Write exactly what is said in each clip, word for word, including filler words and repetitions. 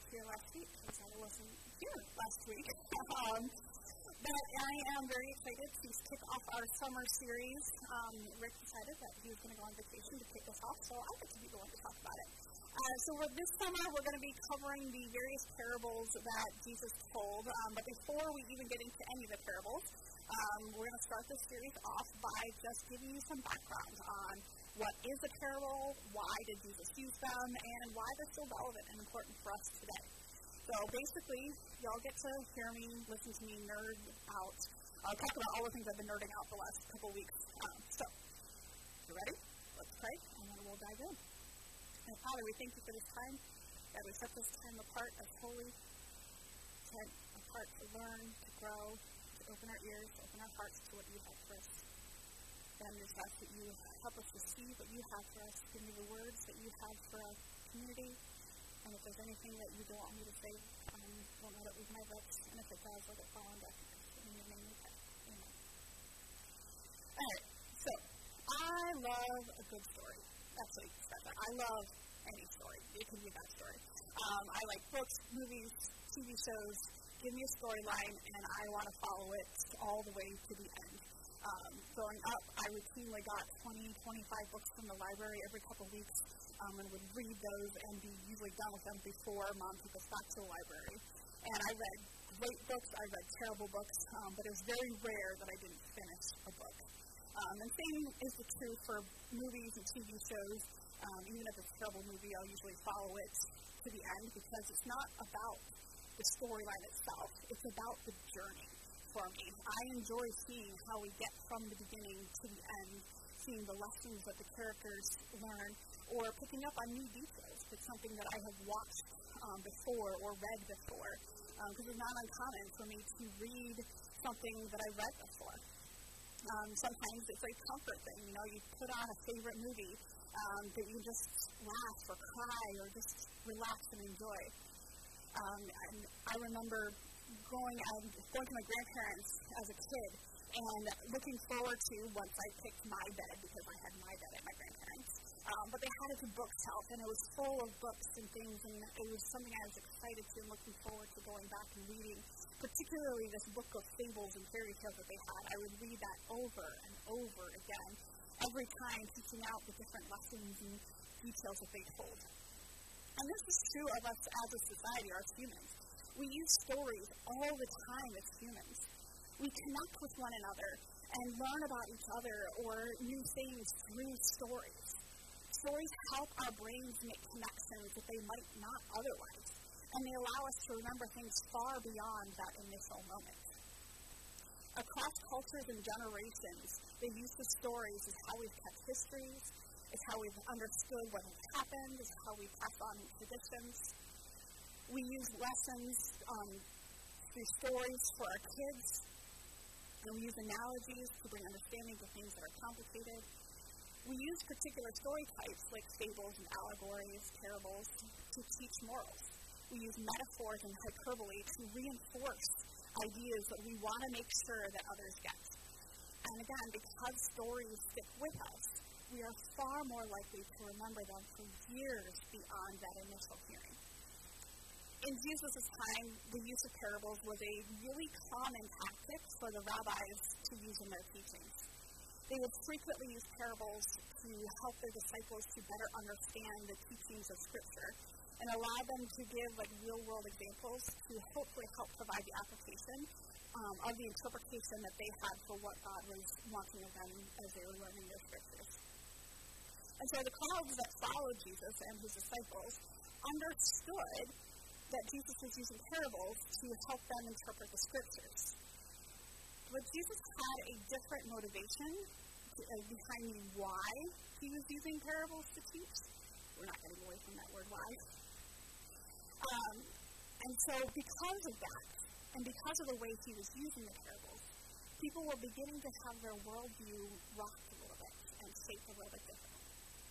here last week because I wasn't here last week. um, but I am very excited to kick off our summer series. Um, Rick decided that he was going to go on vacation to kick us off, so I get to be the one to talk about it. Uh, so we're, this summer, we're going to be covering the various parables that Jesus told. Um, but before we even get into any of the parables, um, we're going to start this series off by just giving you some background on what is a parable, why did Jesus use them, and why they're so relevant and important for us today. So basically, y'all get to hear me, listen to me nerd out. I'll talk about all the things I've been nerding out the last couple weeks. Um, so, you ready? Let's pray, and then we'll dive in. And Father, we thank you for this time, that we set this time apart as holy, set apart to learn, to grow, to open our ears, to open our hearts to what you have for us. And we just ask that you help us to see what you have for us, give me the words that you have for our community, and if there's anything that you don't want me to say, um, don't let it leave my lips, and if it does, let it fall on deaf ears. In your name we pray. Amen. All right, so I love a good story. That's what you said there. I love any story. It can be a bad story. Um, I like books, movies, T V shows. Give me a storyline, and I want to follow it all the way to the end. Um, growing up, I routinely got twenty, twenty-five books from the library every couple of weeks um, and would read those and be usually done with them before Mom took us back to the library. And I read great books. I read terrible books, um, but it was very rare that I didn't finish a book. Um, and same is the truth for movies and T V shows. Um, even if it's a terrible movie, I'll usually follow it to the end because it's not about the storyline itself. It's about the journey for me. I enjoy seeing how we get from the beginning to the end, seeing the lessons that the characters learn, or picking up on new details. It's something that I have watched um, before or read before, because um, it's not uncommon for me to read something that I read before. Um, sometimes it's a comfort thing, you know, you put on a favorite movie um, that you just laugh or cry or just relax and enjoy. Um, and I remember going, um, going to my grandparents as a kid and looking forward to once I picked my bed, because I had my bed at my grandparents', um, but they had it to bookshelf, and it was full of books and things, and it was something I was excited to and looking forward to going back and reading, particularly this book of fables and fairy tales that they had. I would read that over and over again, every time teaching out the different lessons and details that they told. And this is true of us as a society, as humans. We use stories all the time as humans. We connect with one another and learn about each other or new things through stories. Stories help our brains make connections that they might not otherwise, and they allow us to remember things far beyond that initial moment. Across cultures and generations, the use of stories is how we've kept histories, it's how we've understood what has happened, it's how we pass on traditions. We use lessons um, through stories for our kids, and we use analogies to bring understanding to things that are complicated. We use particular story types like fables and allegories, parables, to teach morals. We use metaphors and hyperbole to reinforce ideas that we want to make sure that others get. And again, because stories stick with us, we are far more likely to remember them for years beyond that initial hearing. In Jesus' time, the use of parables was a really common tactic for the rabbis to use in their teachings. They would frequently use parables to help their disciples to better understand the teachings of Scripture and allow them to give like real-world examples to hopefully help provide the application um, of the interpretation that they had for what God was wanting of them as they were learning their Scriptures. And so the crowds that followed Jesus and his disciples understood that Jesus was using parables to help them interpret the Scriptures. But Jesus had a different motivation to, uh, behind why he was using parables to teach. We're not getting away from that word why. Um, and so because of that, and because of the way he was using the parables, people were beginning to have their worldview rocked a little bit and shaped a little bit differently.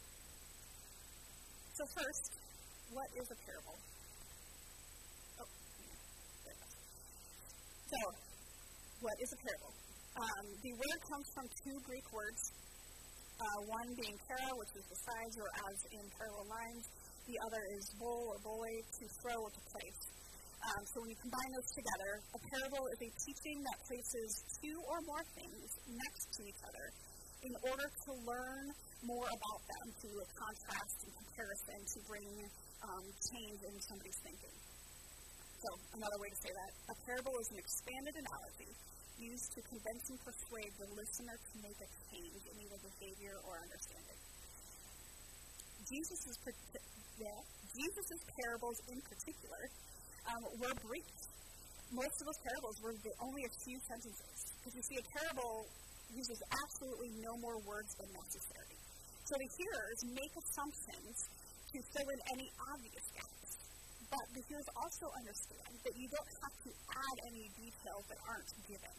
So first, what is a parable? Oh, there it goes. So, what is a parable? Um, the word comes from two Greek words, uh, one being para, which is the size or as in parallel lines, the other is bull or boy, to throw or to place. Um, so when you combine those together, a parable is a teaching that places two or more things next to each other in order to learn more about them, to a contrast and comparison, to bring um, change in somebody's thinking. So another way to say that, a parable is an expanded analogy used to convince and persuade the listener to make a change in either behavior or understanding. Jesus' yeah, Jesus's parables in particular um, were brief. Most of those parables were the, only a few sentences. Because you see, a parable uses absolutely no more words than necessary. So the hearers make assumptions to fill in any obvious gaps. But the hearers also understand that you don't have to add any details that aren't given.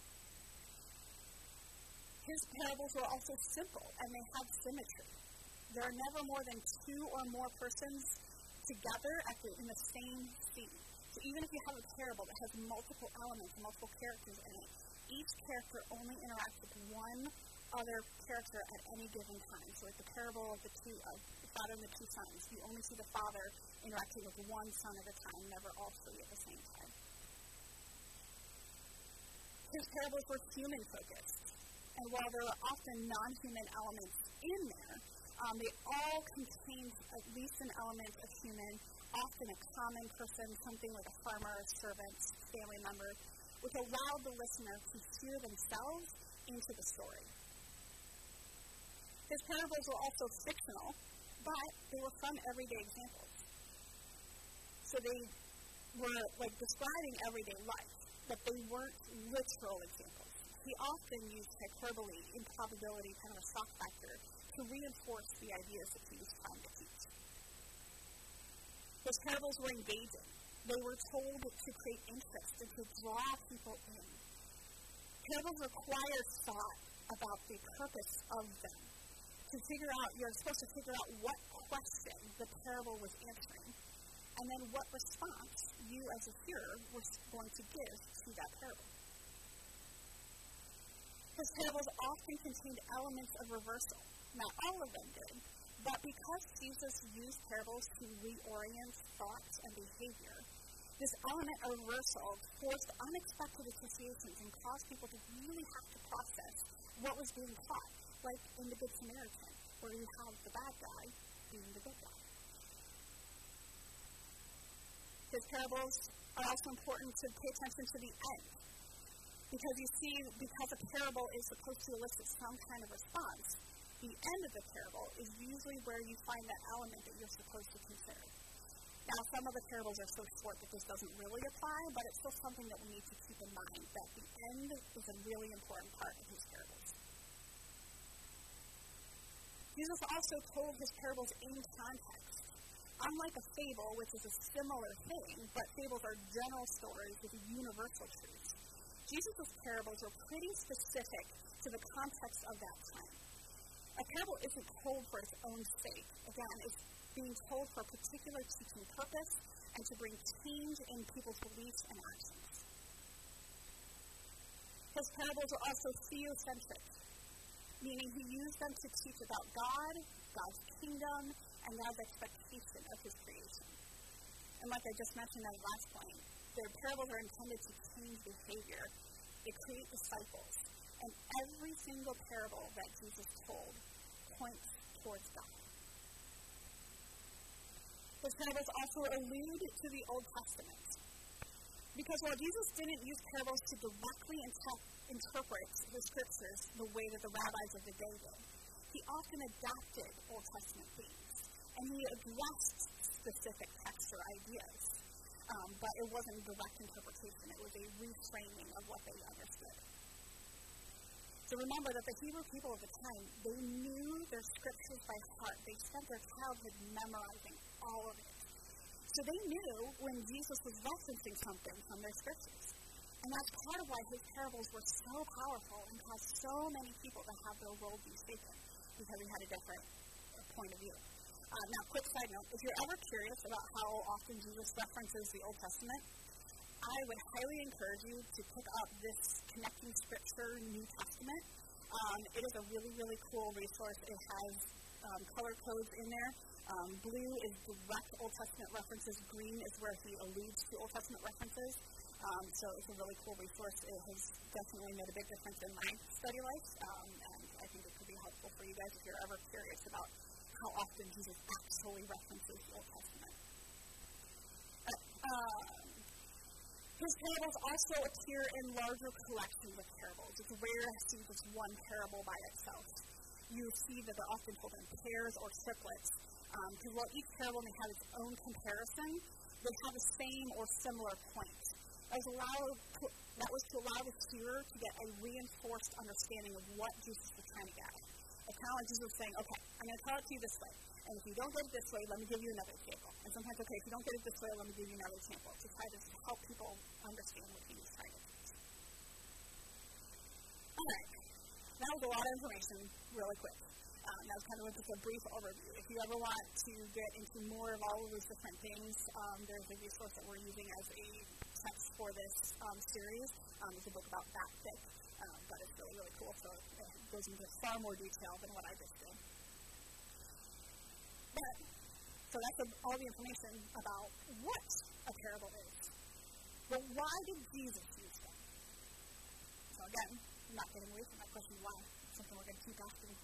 His parables were also simple, and they have symmetry. There are never more than two or more persons together at the, in the same scene. So even if you have a parable that has multiple elements, multiple characters in it, each character only interacts with one other character at any given time. So like the parable of the two of the father and the two sons, you only see the father interacting with one son at a time, never all three at the same time. His parables were human-focused, and while there are often non-human elements in there, um, they all contain at least an element of human, often a common person, something like a farmer, a servant, family member, which allowed the listener to steer themselves into the story. His parables were also fictional, but they were from everyday examples. So they were like describing everyday life, but they weren't literal examples. He often used hyperbole, improbability, kind of a shock factor, to reinforce the ideas that he was trying to teach. His parables were engaging. They were told to create interest and to draw people in. Parables require thought about the purpose of them. To figure out, you're supposed to figure out what question the parable was answering, and then what response you as a hearer were going to give to that parable. His parables often contained elements of reversal. Not all of them did, but because Jesus used parables to reorient thoughts and behavior, this element of reversal forced unexpected associations and caused people to really have to process what was being taught, like in the Good Samaritan, where you have the bad guy being the good guy. His parables are also important to pay attention to the end. Because you see, because a parable is supposed to elicit some kind of response, the end of the parable is usually where you find that element that you're supposed to consider. Now, some of the parables are so short that this doesn't really apply, but it's still something that we need to keep in mind, that the end is a really important part of his parables. Jesus also told his parables in context. Unlike a fable, which is a similar thing, but fables are general stories with universal truths, Jesus' parables are pretty specific to the context of that time. A parable isn't told for its own sake. Again, it's being told for a particular teaching purpose and to bring change in people's beliefs and actions. His parables are also theocentric, meaning he used them to teach about God, God's kingdom, and God's expectation of his creation. And like I just mentioned at the last point, their parables are intended to change behavior. They create disciples. And every single parable that Jesus told points towards God. His parables also allude to the Old Testament. Because while Jesus didn't use parables to directly inter- interpret the scriptures the way that the rabbis of the day did, he often adapted Old Testament themes. And he addressed specific text or ideas. Um, but it wasn't direct interpretation. It was a reframing of what they understood. So remember that the Hebrew people of the time, they knew their scriptures by heart. They spent their childhood memorizing all of it. So they knew when Jesus was referencing something from their scriptures. And that's part of why his parables were so powerful and caused so many people to have their worldview shaken, because he had a different point of view. Uh, now, quick side note, if you're ever curious about how often Jesus references the Old Testament, I would highly encourage you to pick up this Connecting Scripture New Testament. Um, it is a really, really cool resource. It has um, color codes in there. Um, blue is direct Old Testament references. Green is where he alludes to Old Testament references. Um, so it's a really cool resource. It has definitely made a big difference in my study life, um, and I think it could be helpful for you guys if you're ever curious about how often Jesus actually references the Old Testament. Uh, his parables also appear in larger collections of parables. It's rare to see just one parable by itself. You see that they're often told in pairs or triplets, because um, while each parable may have its own comparison, they have the same or similar points. That was, allowed to, that was to allow the hearer to get a reinforced understanding of what Jesus was trying to get at. It's kind of like Jesus was saying, okay, I'm going to tell it to you this way, and if you don't get it this way, let me give you another example. And sometimes, okay, if you don't get it this way, let me give you another example to try to help people understand what he was trying to teach. All right, that was a lot of information really quick. Um, that was kind of just a brief overview. If you ever want to get into more of all of those different things, um, there's a resource that we're using as a text for this um, series. Um, it's a book about that thick, um, but it's really, really cool. So it goes into far more detail than what I just did. But, so that's a, all the information about what a parable is. But why did Jesus use them? So again, I'm not getting away from that question why. It's something we're going to keep asking.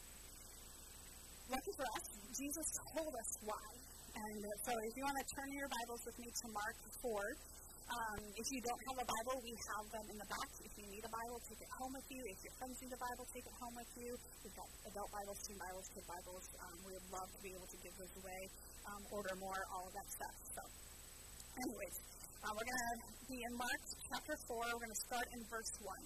Lucky for us, Jesus told us why. And uh, so if you want to turn your Bibles with me to Mark four, um, if you don't have a Bible, we have them in the back. If you need a Bible, take it home with you. If your friends need a Bible, take it home with you. We've got adult Bibles, teen Bibles, kid Bibles. Um, we would love to be able to give those away, um, order more, all of that stuff. So anyways, uh, we're going to be in Mark chapter four. We're going to start in verse one.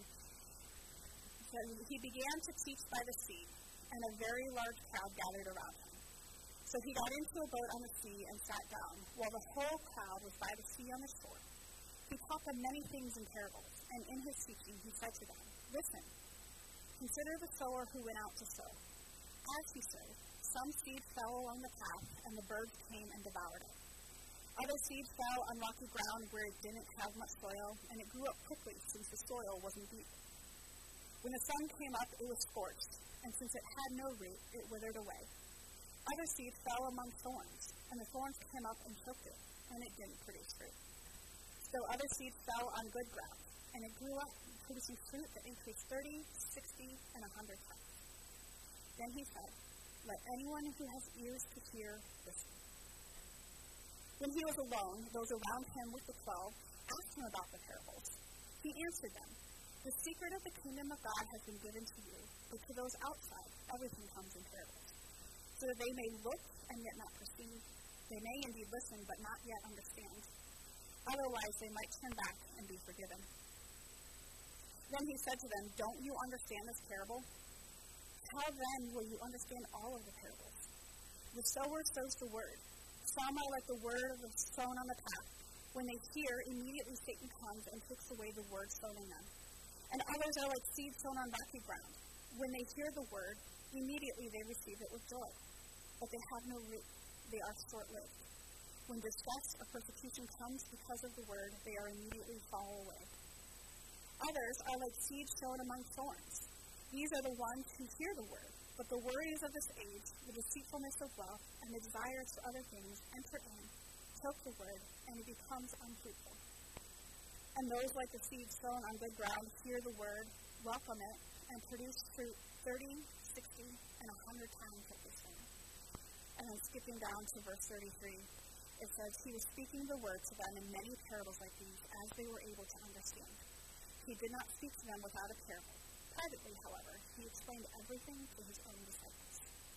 So he began to teach by the sea, and a very large crowd gathered around him. So he got into a boat on the sea and sat down, while the whole crowd was by the sea on the shore. He taught them many things in parables, and in his teaching he said to them, "Listen, consider the sower who went out to sow. As he sowed, some seed fell along the path, and the birds came and devoured it. Other seeds fell on rocky ground where it didn't have much soil, and it grew up quickly since the soil wasn't deep. When the sun came up, it was scorched, and since it had no root, it withered away. Other seeds fell among thorns, and the thorns came up and choked it, and it didn't produce fruit. Still other seeds fell on good ground, and it grew up, producing fruit that increased thirty, sixty, and a hundred times." Then he said, "Let anyone who has ears to hear listen." When he was alone, those around him with the twelve asked him about the parables. He answered them, "The secret of the kingdom of God has been given to you, but to those outside, everything comes in parables, so that they may look and yet not perceive. They may indeed listen, but not yet understand. Otherwise, they might turn back and be forgiven." Then he said to them, "Don't you understand this parable? How then will you understand all of the parables? The sower sows the word. Some are like the word of the sown on the path. When they hear, immediately Satan comes and takes away the word sown in them. And others are like seed sown on rocky ground. When they hear the word, immediately they receive it with joy. But they have no root. They are short-lived. When distress or persecution comes because of the word, they are immediately fall away. Others are like seed sown among thorns. These are the ones who hear the word, but the worries of this age, the deceitfulness of wealth, and the desires for other things enter in, choke the word, and it becomes unfruitful. And those like the seed sown on good ground hear the word, welcome it, and produce fruit thirty, sixty, and a hundred times at this time." And then skipping down to verse thirty-three, it says, "He was speaking the word to them in many parables like these, as they were able to understand. He did not speak to them without a parable. Privately, however, he explained everything to his own disciples."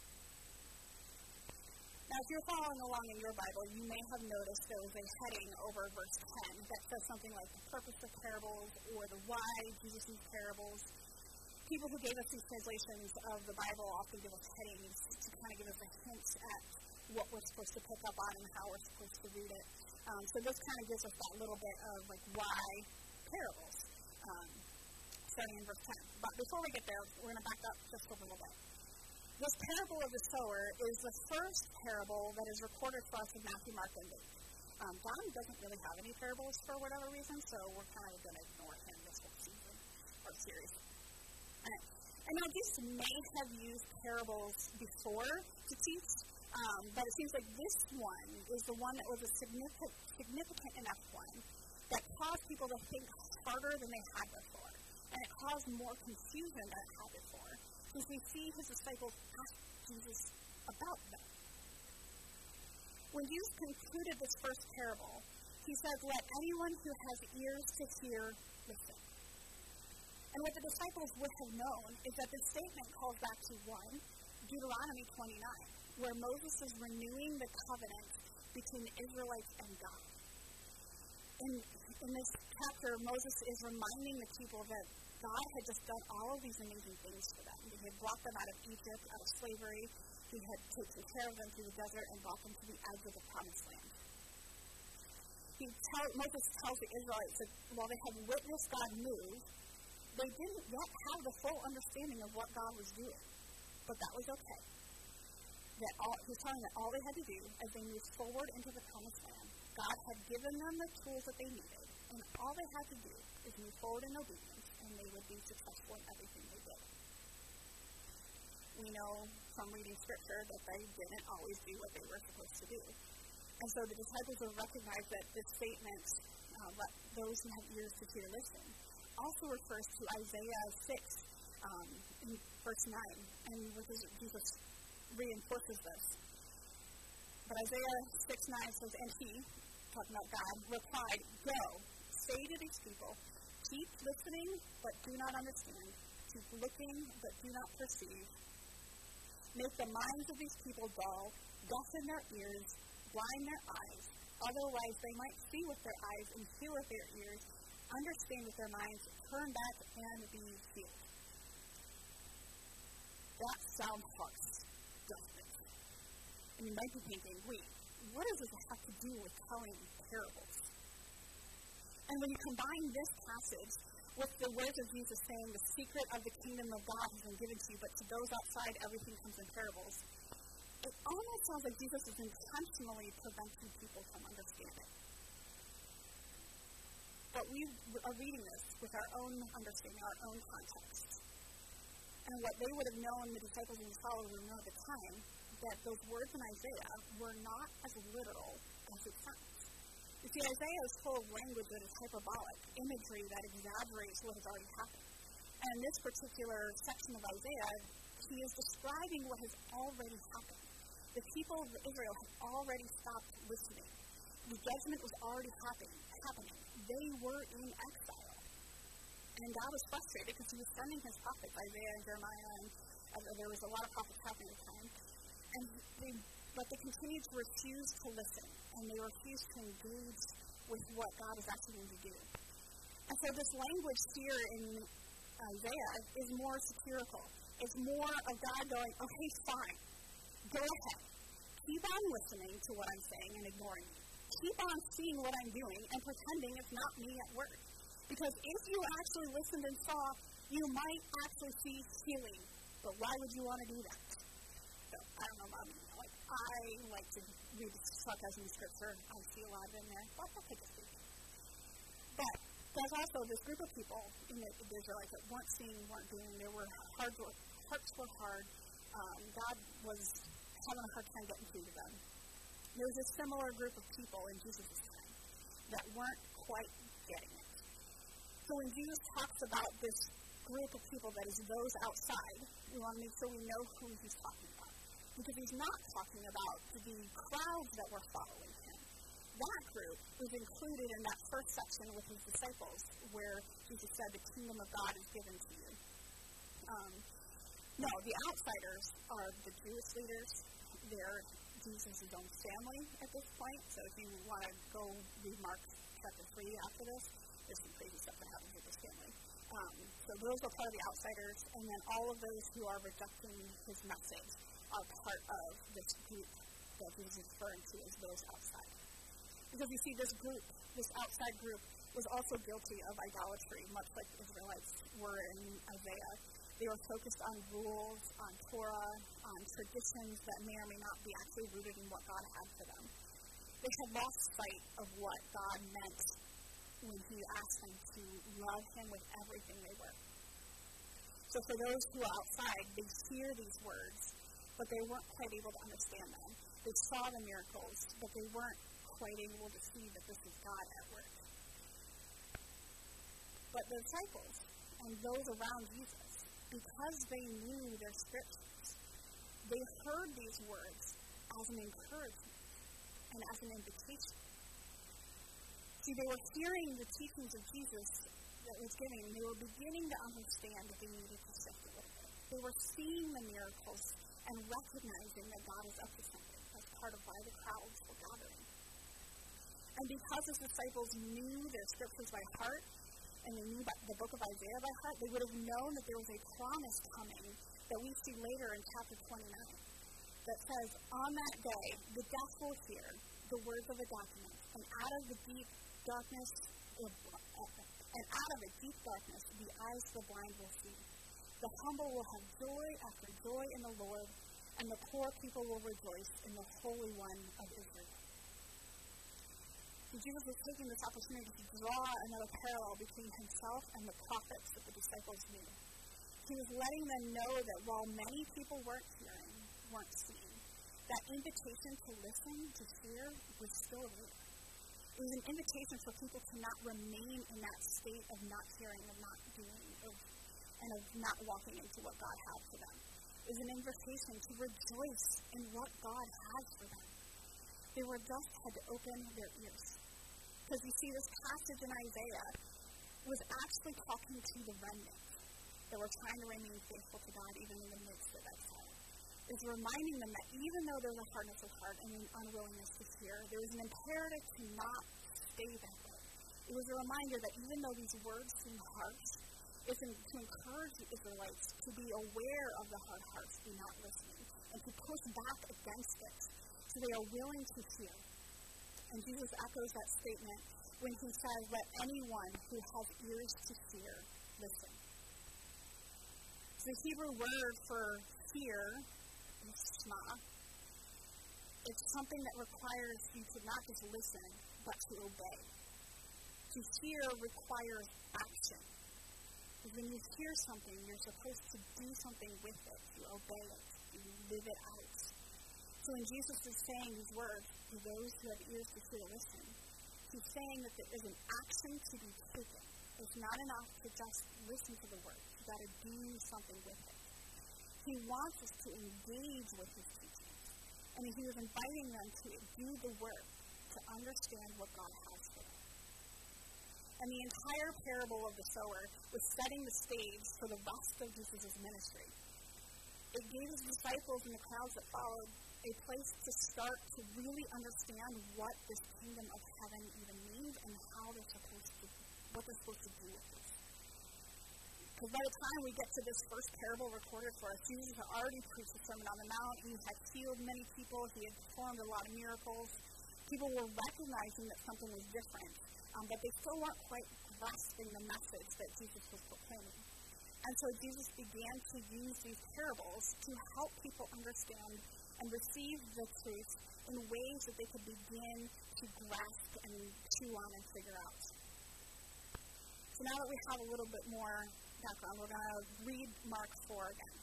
Now, if you're following along in your Bible, you may have noticed there was a heading over verse ten that says something like the purpose of parables or the why Jesus used parables. People who gave us these translations of the Bible often give us headings to kind of give us a hint at what we're supposed to pick up on and how we're supposed to read it. Um, so this kind of gives us that little bit of like why parables, um, starting in verse ten. But before we get there, we're going to back up just a little bit. This parable of the sower is the first parable that is recorded for us in Matthew, Mark, and Luke. Um, John doesn't really have any parables for whatever reason, so we're kind of going to ignore him this whole season or series. And now Jesus may have used parables before to teach, um, but it seems like this one is the one that was a significant, significant enough one that caused people to think harder than they had before. And it caused more confusion than it had before, since we see his disciples ask Jesus about them. When Jesus concluded this first parable, he says, "Let anyone who has ears to hear listen." And what the disciples would have known is that this statement calls back to one, Deuteronomy twenty-nine, where Moses is renewing the covenant between the Israelites and God. In, in this chapter, Moses is reminding the people that God had just done all of these amazing things for them. He had brought them out of Egypt, out of slavery. He had taken care of them through the desert and brought them to the edge of the promised land. He tell, Moses tells the Israelites that while they had witnessed God move, they didn't yet have the full understanding of what God was doing. But that was okay. That all, he was telling them that all they had to do as they moved forward into the promised land, God had given them the tools that they needed, and all they had to do is move forward in obedience, and they would be successful in everything they did. We know from reading Scripture that they didn't always do what they were supposed to do. And so the disciples would recognize that this statement, uh, let those who have ears to hear listen, also refers to Isaiah six, um, in verse nine, and which is, Jesus reinforces this. But Isaiah six nine says, "And he," talking about God, "replied, 'Go, say to these people, keep listening, but do not understand. Keep looking, but do not perceive. Make the minds of these people dull, deafen their ears, blind their eyes. Otherwise they might see with their eyes and hear with their ears, understand with their minds, turn back and be healed.'" That sounds harsh, doesn't it? And you might be thinking, wait, what does this have to do with telling parables? And when you combine this passage with the words of Jesus saying, "The secret of the kingdom of God has been given to you, but to those outside, everything comes in parables," it almost sounds like Jesus is intentionally preventing people from understanding. But we are reading this with our own understanding, our own context. And what they would have known, the disciples and the followers would have known at the time, that those words in Isaiah were not as literal as it sounds. You see, Isaiah is full of language that is hyperbolic, imagery that exaggerates what has already happened. And in this particular section of Isaiah, he is describing what has already happened. The people of Israel had already stopped listening. The judgment was already happening. happening. They were in exile. And God was frustrated because he was sending his prophets, Isaiah and Jeremiah, and uh, there was a lot of prophets happening at the time. And they, but they continued to refuse to listen, and they refused to engage with what God was asking them to do. And so this language here in Isaiah is more satirical. It's more of God going, "Okay, fine. Go ahead. Keep on listening to what I'm saying and ignoring me. Keep on seeing what I'm doing and pretending it's not me at work. Because if you actually listened and saw, you might actually see healing. But why would you want to do that?" So, I don't know about me. Like, I like to read sarcasm in Scripture. I see a lot of it in there. But I'll take a speak. But there's also this group of people in the, the Israelites that weren't seeing, weren't doing. They were hard, hearts were hard. Um, God was having a hard time getting through to them. There was a similar group of people in Jesus' time that weren't quite getting it. So when Jesus talks about this group of people that is those outside, we want to make sure we know who he's talking about. Because he's not talking about the crowds that were following him. That group was included in that first section with his disciples, where Jesus said, "The kingdom of God is given to you." Um, no, the outsiders are the Jewish leaders. They're Jesus' own family at this point. So if you want to go read Mark chapter three after this, there's some crazy stuff that happens with this family. Um, so those are part of the outsiders, and then all of those who are rejecting his message are part of this group that Jesus is referring to as those outside. Because you see, this group, this outside group, was also guilty of idolatry, much like the Israelites were in Isaiah. They were focused on rules, on Torah, on traditions that may or may not be actually rooted in what God had for them. They had lost sight of what God meant when he asked them to love him with everything they were. So for those who are outside, they hear these words, but they weren't quite able to understand them. They saw the miracles, but they weren't quite able to see that this is God at work. But the disciples and those around Jesus, because they knew their scriptures, they heard these words as an encouragement and as an invitation. See, they were hearing the teachings of Jesus that was giving, and they were beginning to understand that they needed to shift a little bit. They were seeing the miracles and recognizing that God was up to something as part of why the crowds were gathering. And because his disciples knew their scriptures by heart, and they knew the book of Isaiah by heart, they would have known that there was a promise coming that we see later in chapter twenty-nine that says, on that day, the deaf will hear the words of a document, and out of the deep darkness, and out of the deep darkness, the eyes of the blind will see. The humble will have joy after joy in the Lord, and the poor people will rejoice in the Holy One of Israel. So Jesus was taking this opportunity to draw another parallel between himself and the prophets that the disciples knew. He was letting them know that while many people weren't hearing, weren't seeing, that invitation to listen, to hear, was still there. It was an invitation for people to not remain in that state of not hearing, of not doing, of, and of not walking into what God had for them. It was an invitation to rejoice in what God has for them. They were just had to open their ears. Because you see, this passage in Isaiah was actually talking to the remnant that were trying to remain faithful to God even in the midst of exile. It's reminding them that even though there's a hardness of heart and an unwillingness to hear, there is an imperative to not stay that way. It was a reminder that even though these words seem harsh, it's in, to encourage the Israelites to be aware of the hard hearts who are not listening and to push back against it so they are willing to hear. And Jesus echoes that statement when he says, let anyone who has ears to hear listen. So the Hebrew word for hear is shema. It's something that requires you to not just listen, but to obey. To hear requires action. Because when you hear something, you're supposed to do something with it, to obey it, to live it out. So when Jesus is saying these words, to those who have ears to hear, listen, he's saying that there is an action to be taken. It's not enough to just listen to the word. You've got to do something with it. He wants us to engage with his teachings. And he was inviting them to do the work, to understand what God has for them. And the entire parable of the sower was setting the stage for the rest of Jesus' ministry. It gave his disciples and the crowds that followed a place to start to really understand what this kingdom of heaven even means and how they're supposed to, what they're supposed to do with this. Because by the time we get to this first parable recorded for us, Jesus had already preached the Sermon on the Mount. He had healed many people. He had performed a lot of miracles. People were recognizing that something was different, um, but they still weren't quite grasping the message that Jesus was proclaiming. And so Jesus began to use these parables to help people understand and receive the truth in ways that they could begin to grasp and chew on and figure out. So now that we have a little bit more background, we're going to read Mark four again.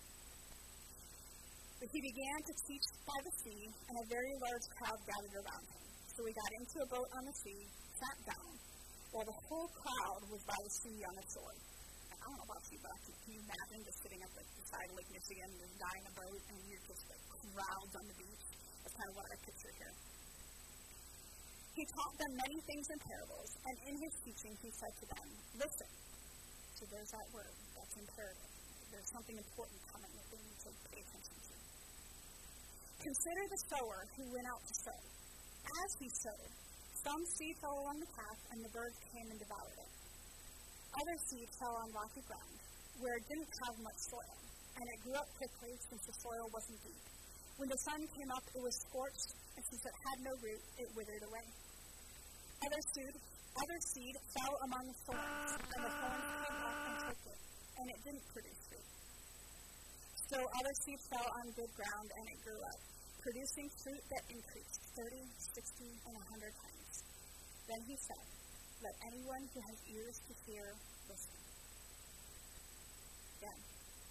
But he began to teach by the sea, and a very large crowd gathered around him. So he got into a boat on the sea, sat down, while the whole crowd was by the sea on the shore. I don't know about you, but can you imagine just sitting up at the side of Lake Michigan and just dying a boat and you're just like crowds on the beach? That's kind of what I picture here. He taught them many things in parables, and in his teaching he said to them, listen. So there's that word, that's imperative. There's something important coming that they need to pay attention to. Consider the sower who went out to sow. As he sowed, some seed fell along the path, and the birds came and devoured it. Other seed fell on rocky ground, where it didn't have much soil, and it grew up quickly since the soil wasn't deep. When the sun came up, it was scorched, and since it had no root, it withered away. Other seed, other seed fell among the thorns, and the thorns came up and choked it, and it didn't produce fruit. So other seed fell on good ground, and it grew up, producing fruit that increased thirty, sixty, and a hundred times. Then he said, let anyone who has ears to hear listen. Again,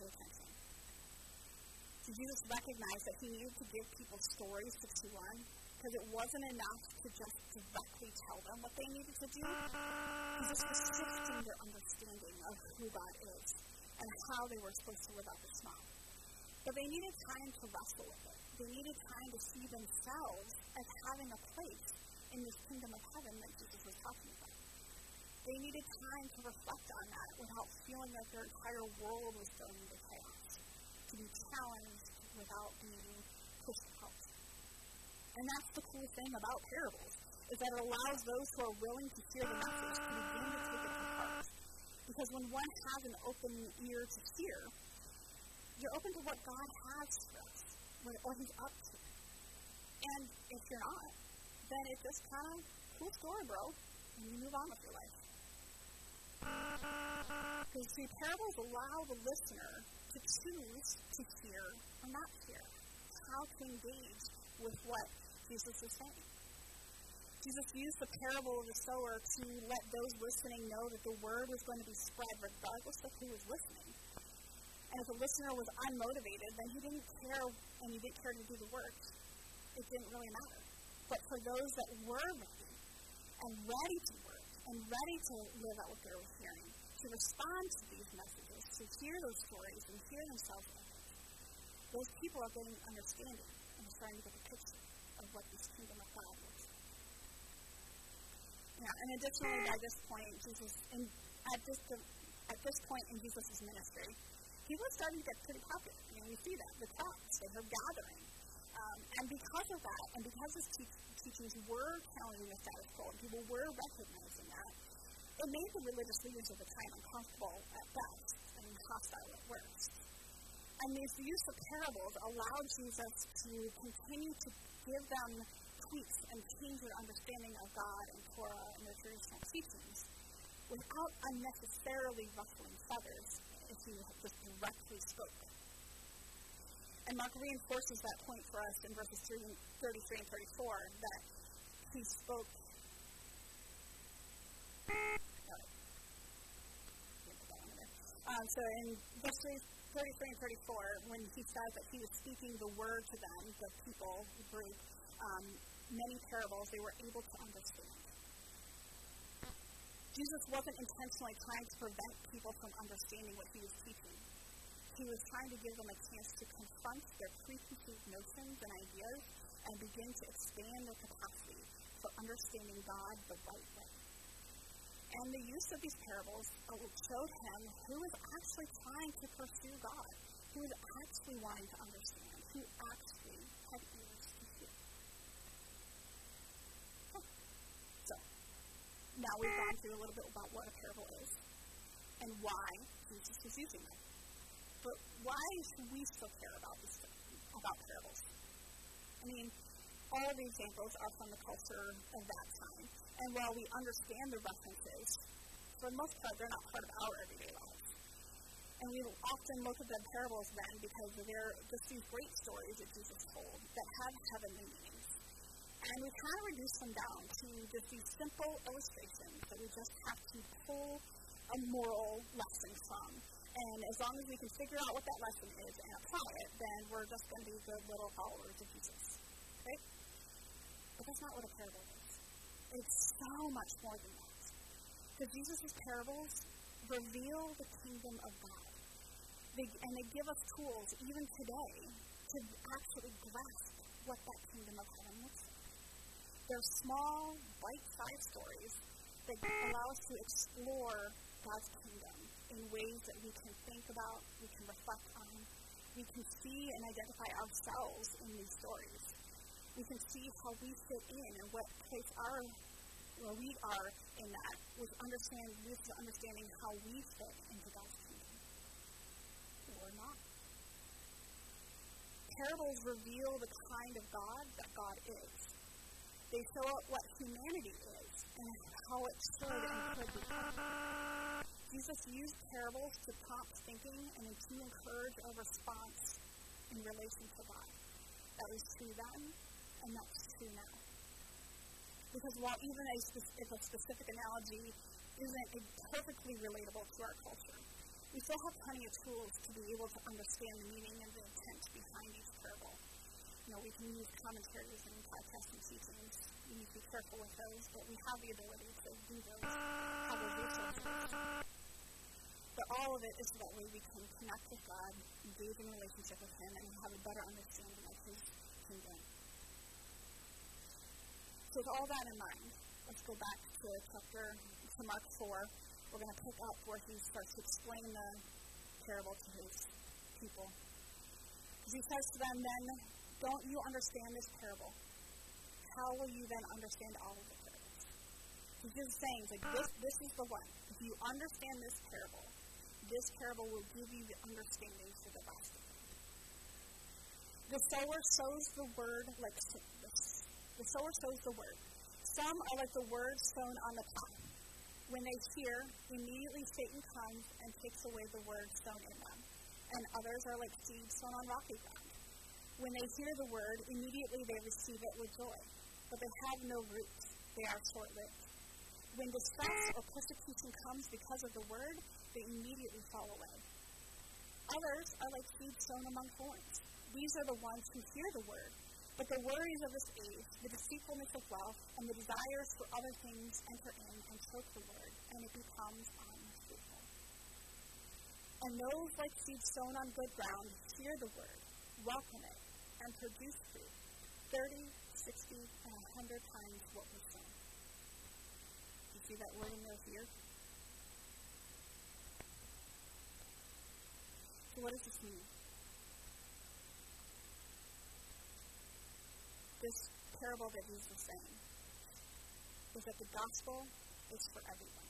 their attention. So Jesus recognized that he needed to give people stories to chew on, because it wasn't enough to just directly tell them what they needed to do. Jesus was shifting their understanding of who God is and how they were supposed to live out this smile. But they needed time to wrestle with it. They needed time to see themselves as having a place in this kingdom of heaven that Jesus was talking about. They needed time to reflect on that without feeling like their entire world was thrown into chaos, to be challenged without being pushed out. And that's the cool thing about parables, is that it allows those who are willing to hear the message to begin to take it to heart. Because when one has an open ear to hear, you're open to what God has for us, or he's up to. And if you're not, then it's just kind of cool story, bro, and you move on with your life. Because see, parables allow the listener to choose to hear or not hear, how to engage with what Jesus is saying. Jesus used the parable of the sower to let those listening know that the word was going to be spread regardless of who was listening. And if a listener was unmotivated, then he didn't care, and he didn't care to do the work. It didn't really matter. But for those that were ready, and ready to work, and ready to live out what they were hearing, to respond to these messages, to hear those stories, and hear themselves in it, those people are getting understanding and starting to get the picture of what this kingdom of God looks like. Yeah, and additionally, by this point, Jesus, in, at this at this point in Jesus' ministry, he was starting to get pretty popular. You know, we see that, the crowds, they were gathering. Um, and because of that, and because his te- teachings were challenging the status quo, and people were recognizing that, it made the religious leaders of the time uncomfortable at best and hostile at worst. And this use of parables allowed Jesus to continue to give them tweaks and change their understanding of God and Torah and their traditional teachings without unnecessarily ruffling feathers if he just directly spoke. And Mark reinforces that point for us in verses thirty-three and thirty-four, that he spoke. Um, so in verses thirty-three and thirty-four, when he says that he was speaking the word to them, the people, the group, um, many parables they were able to understand. Jesus wasn't intentionally trying to prevent people from understanding what he was teaching. He was trying to give them a chance to confront their preconceived notions and ideas and begin to expand their capacity for understanding God the right way. And the use of these parables showed him who was actually trying to pursue God, who was actually wanting to understand, who actually had ears to hear. Huh. So, now we've gone through a little bit about what a parable is and why Jesus was using them. But why should we still care about this, about parables? I mean, all of the examples are from the culture of that time. And while we understand the references, for the most part, they're not part of our everyday lives. And we often look at the parables then because they're just these great stories that Jesus told that have heavenly meanings. And we kind of reduce them down to just these simple illustrations that we just have to pull a moral lesson from. And as long as we can figure out what that lesson is and apply it, then we're just going to be good little followers of Jesus. Right? But that's not what a parable is. It's so much more than that. Because Jesus' parables reveal the kingdom of God. They, and they give us tools, even today, to actually grasp what that kingdom of heaven looks like. They're small, bite-sized stories that allow us to explore God's kingdom in ways that we can think about, we can reflect on. We can see and identify ourselves in these stories. We can see how we fit in and what place our, where we are in that, with understand, with understanding how we fit into God's kingdom. Or not. Parables reveal the kind of God that God is. They show up what humanity is and how it should and could become. Jesus used parables to prompt thinking and to encourage a response in relation to God. That was true then, and that's true now. Because while even a, spe- if a specific analogy isn't perfectly relatable to our culture, we still have plenty of tools to be able to understand the meaning and the intent behind each parable. You know, we can use commentaries and podcasts and teachings. We need to be careful with those, but we have the ability to do those, have those resources. But all of it is so that way we can connect with God, engage in a relationship with Him, and have a better understanding of His kingdom. So with all that in mind, let's go back to chapter, to Mark four. We're going to pick up where he starts to explain the parable to his people. He says to them, then, don't you understand this parable? How will you then understand all of the parables? He's just saying, like, this, this is the one. If you understand this parable, this parable will give you the understanding for the rest of it. The sower sows the word like the, the sower sows the word. Some are like the word sown on the path. When they hear, immediately Satan comes and takes away the word sown in them. And others are like seeds sown on rocky ground. When they hear the word, immediately they receive it with joy. But they have no roots. They are short-lived. When distress or persecution comes because of the word, they immediately fall away. Others are like seeds sown among thorns. These are the ones who hear the word, but the worries of this age, the deceitfulness of wealth, and the desires for other things enter in and choke the word, and it becomes unfruitful. And those like seeds sown on good ground hear the word, welcome it, and produce fruit, thirty, sixty, and a hundred times what was sown. You see that word in there here? So what does this mean? This parable that Jesus is saying is that the gospel is for everyone.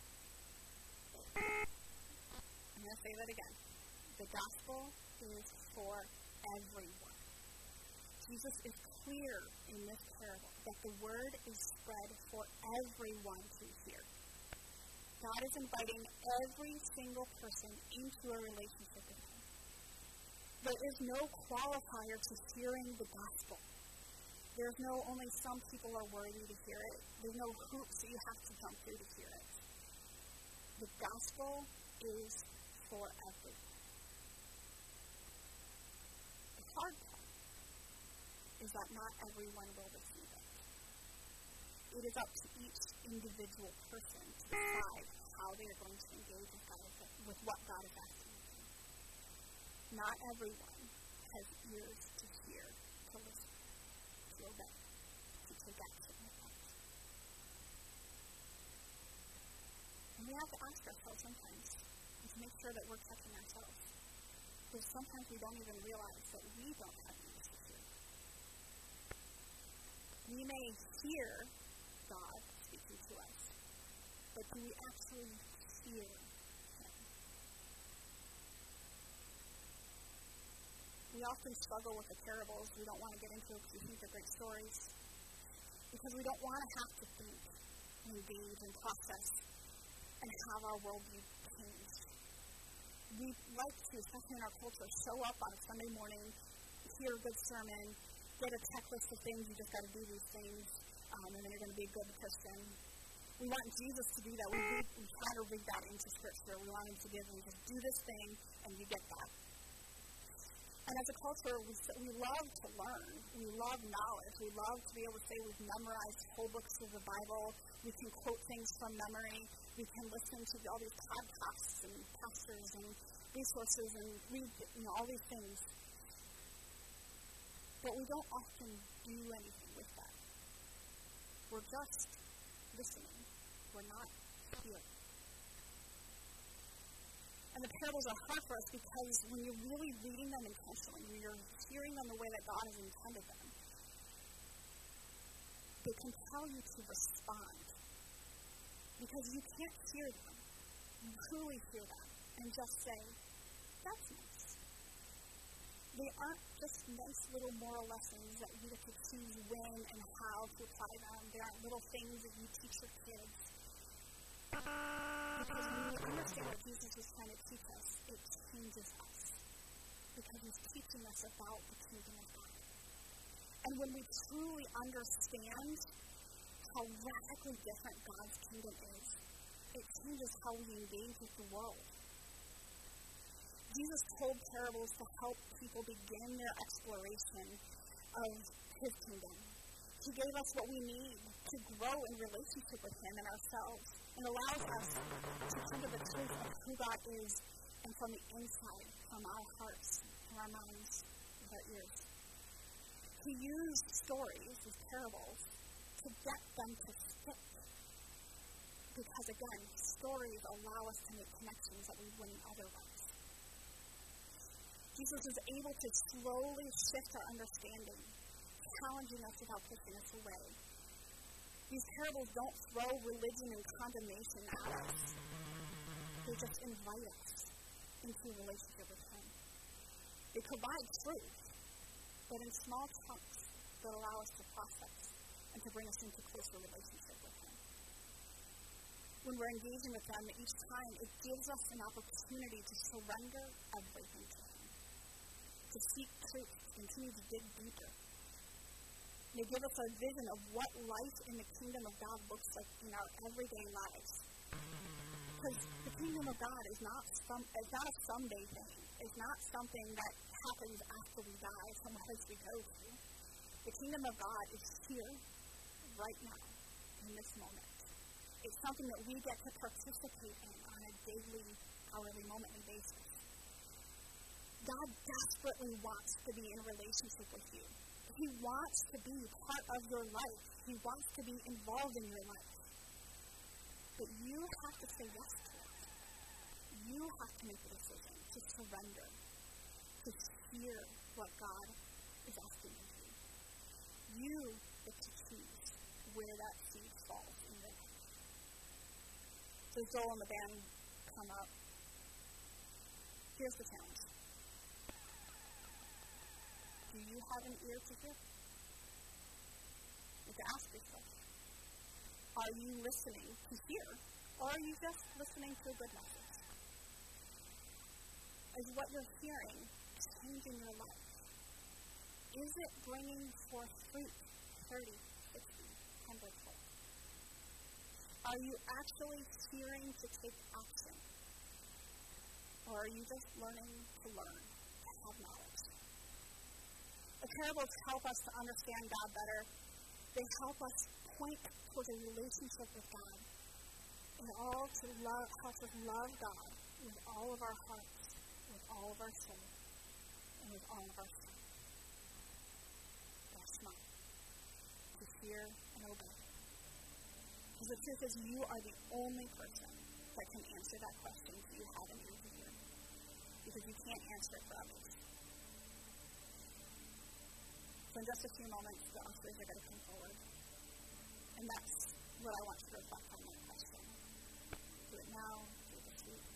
I'm going to say that again. The gospel is for everyone. Jesus is clear in this parable that the word is spread for everyone to hear. God is inviting every single person into a relationship with Him. There is no qualifier to hearing the gospel. There's no only some people are worthy to hear it. There's no hoops that you have to jump through to hear it. The gospel is for everyone. The hard part is that not everyone will receive it. It is up to each individual person to decide how they are going to engage with God, with what God is asking them to do. Not everyone has ears to hear, to listen, to obey, to take action with that. And we have to ask ourselves sometimes, and to make sure that we're checking ourselves. Because sometimes we don't even realize that we don't have ears to hear. We may hear God speaking to us, but do we actually hear Him? We often struggle with the parables. We don't want to get into it because we think they're great stories. Because we don't want to have to think, engage, and process, and have our worldview changed. We like to, especially in our culture, show up on a Sunday morning, hear a good sermon, get a checklist of things, you just got to do these things, um, and then you're going to be a good Christian. We want Jesus to do that. We, read, we try to read that into Scripture. We want Him to give Him, just do this thing, and you get that. And as a culture, we, we love to learn. We love knowledge. We love to be able to say we've memorized whole books of the Bible. We can quote things from memory. We can listen to all these podcasts and pastors and resources and read, you know, all these things. But we don't often do anything with that. We're just listening. We're not hearing. And the parables are hard for us because when you're really reading them intentionally, when you're hearing them the way that God has intended them, they compel you to respond. Because you can't hear them, truly hear them, and just say, that's nice. They aren't just nice little moral lessons that you get to choose when and how to apply them. They aren't little things that you teach your kids. Because when we understand what Jesus is trying to teach us, it changes us. Because He's teaching us about the kingdom of God. And when we truly understand how radically different God's kingdom is, it changes how we engage with the world. Jesus told parables to help people begin their exploration of his kingdom. He gave us what we need to grow in relationship with him and ourselves, and allows us to come to the truth of who God is, and from the inside, from our hearts, from our minds, and our ears. He used stories, these parables, to get them to stick. Because again, stories allow us to make connections that we wouldn't otherwise. Jesus was able to slowly shift our understanding, challenging us without pushing us away. These parables don't throw religion and condemnation at us. They just invite us into a relationship with him. They provide truth, but in small chunks that allow us to process and to bring us into closer relationship with him. When we're engaging with them each time, it gives us an opportunity to surrender everything to him, to seek truth, to continue to dig deeper. They give us a vision of what life in the kingdom of God looks like in our everyday lives. Because the kingdom of God is not some, it's not a someday thing. It's not something that happens after we die, somewhere else we go to. The kingdom of God is here, right now, in this moment. It's something that we get to participate in on a daily, hourly, momently basis. God desperately wants to be in relationship with you. He wants to be part of your life. He wants to be involved in your life. But you have to say yes to it. You have to make a decision to surrender, to hear what God is asking you to do. You get to choose where that seed falls in your life. So Joel and the band come up. Here's the challenge. Do you have an ear to hear? You have to ask yourself. Are you listening to hear, or are you just listening to a good message? Is what you're hearing changing your life? Is it bringing forth fruit thirty, sixty, one hundred fold? Are you actually hearing to take action? Or are you just learning to learn, to have knowledge? The parables help us to understand God better. They help us point towards a relationship with God, and all to love, help us love God with all of our hearts, with all of our soul, and with all of our strength. That's not to fear and obey. Because the truth is, you are the only person that can answer that question. Do you have an ear to hear? Because you can't answer it for others. So in just a few moments, the ushers are going to come forward. And that's what I want you to reflect on that question. Do it now, do it this week.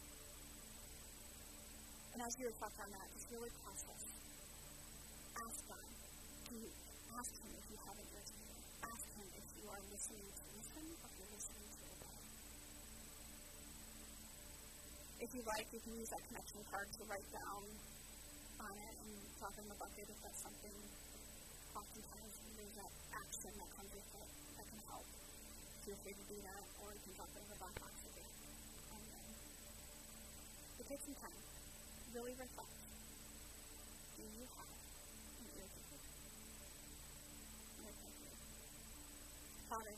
And as you reflect on that, just really process. Ask God. Do you ask him if you have an ear to hear? Ask him if you are listening to listen or if you're listening to obey. If you like, you can use that connection card to write down on it and drop in the bucket if that's something. Oftentimes there's that action that comes with it that can help. Feel free to do that, or you can drop it in the back box again. And then, but take some time. Really reflect. Do you have an ear to hear? Father,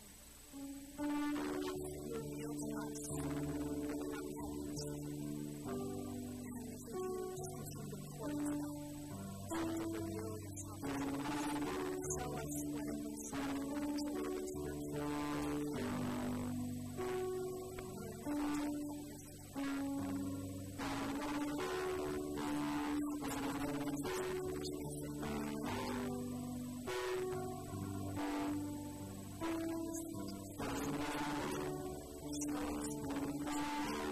you reveal to us what we have understood. And if we just continue to pour into that, to reveal yourself to us, show us what it looks like to live into your kingdom. Thank you.